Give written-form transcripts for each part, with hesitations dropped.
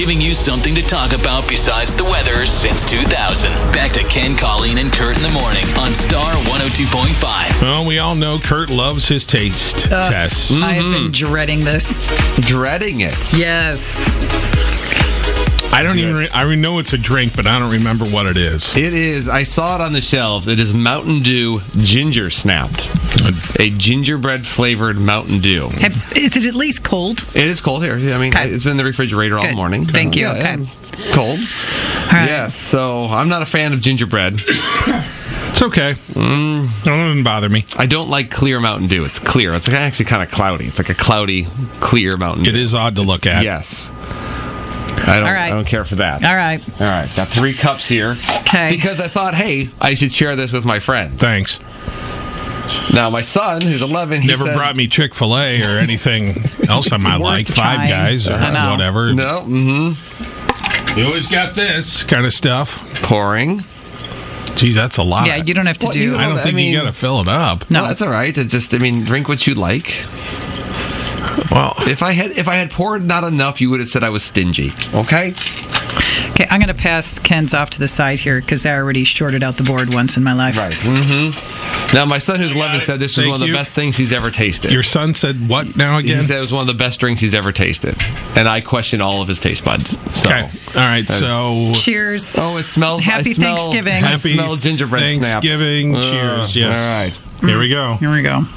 giving you something to talk about besides the weather since 2000. Back to Ken, Colleen, and Kurt in the morning on Star 102.5. Well, we all know Kurt loves his taste tests. I have been dreading this. Dreading it. Yes. I don't even. I know it's a drink, but I don't remember what it is. It is. I saw it on the shelves. It is Mountain Dew Ginger Snapped. A gingerbread flavored Mountain Dew. Is it at least cold? It is cold here. I mean, it's been in the refrigerator all morning. Thank you. Okay. Cold. All right. Yes. So I'm not a fan of gingerbread. It's okay. It doesn't bother me. I don't like clear Mountain Dew. It's clear. It's actually kind of cloudy. It's like a cloudy, clear Mountain Dew. It is odd to look at. Yes. I don't care for that. All right. Got 3 cups here. Okay. Because I thought, hey, I should share this with my friends. Thanks. Now, my son, who's 11, he Never said, brought me Chick-fil-A or anything else I might like. Worth Five trying. Guys or I know. whatever. No. Mm-hmm. You always got this kind of stuff. Pouring. Geez, that's a lot. Yeah, you don't have to do. I don't think you got to fill it up. No, Well, that's all right. It just, drink what you like. Well, If I had poured not enough, you would have said I was stingy. Okay? Okay, I'm going to pass Ken's off to the side here because I already shorted out the board once in my life. Right. Mm-hmm. Now, my son, who's 11, said this was Thank one of the you. best things he's ever tasted. your son said what now He again? said it was one of the best drinks he's ever tasted. And I question all of his taste buds. So. Okay. All right. So Cheers. Oh, it smells. Happy Thanksgiving. I smell gingerbread snaps. Thanksgiving. Cheers. Yes. All right. Here we go. Here we go.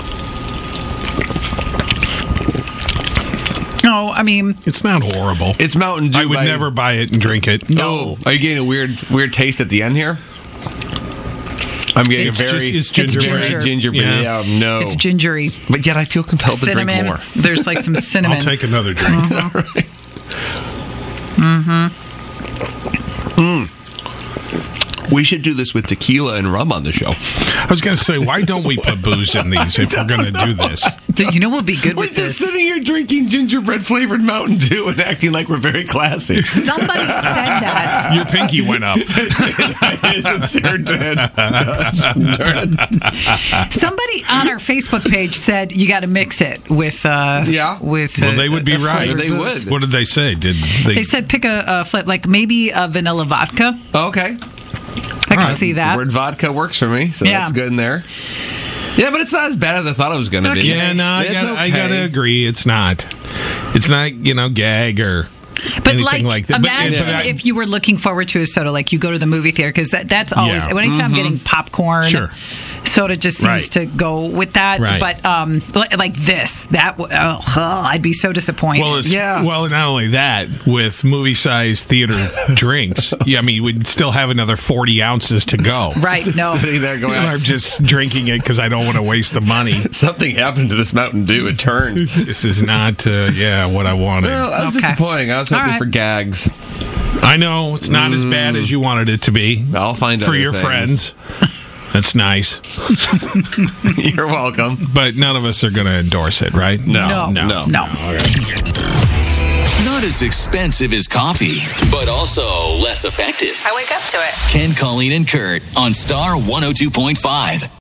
No, I mean, It's not horrible. It's Mountain Dew. I would never buy it and drink it. No. Are you getting a weird taste at the end here? I'm getting It's a very ginger. gingerbread. Yeah. No. it's gingery. But yet I feel compelled to drink Cinnamon. more. There's like some cinnamon. I'll take another drink. We should do this with tequila and rum on the show. I was going to say, why don't we put booze in these if we're going to do this? You know what would be good We're with just this? sitting here drinking gingerbread flavored Mountain Dew and acting like we're very classy. Somebody said that. Your pinky went up. It sure did. Somebody on our Facebook page said you got to mix it with. With. Well, they would be right. flavors. They would. What did they say? They said pick a flip, like maybe a vanilla vodka. Okay. I can see that. Word vodka works for me, so Yeah. that's good in there. Yeah, but it's not as bad as I thought it was going to be. Yeah, no, I got to agree. It's not. It's not, gag or But anything like that. But- imagine but I- if you were looking forward to a soda, like you go to the movie theater, because that's always, Yeah. anytime I'm getting popcorn, Sure. soda just seems Right. to go with that. Right. But like this, I'd be so disappointed. Well, not only that, with movie-sized theater drinks, we'd still have another 40 ounces to go. Right, no. Sitting there going, I'm just drinking it because I don't want to waste the money. something happened to this Mountain Dew. It turned. This is not, what I wanted. Well, that was Okay. disappointing. I was hoping All right. for gags. I know it's not as bad as you wanted it to be. I'll find for other your things. friends. That's nice, You're welcome. but none of us are going to endorse it, right? No. No. Not as expensive as coffee, but also less effective. I wake up to it. Ken, Colleen, and Kurt on Star 102.5.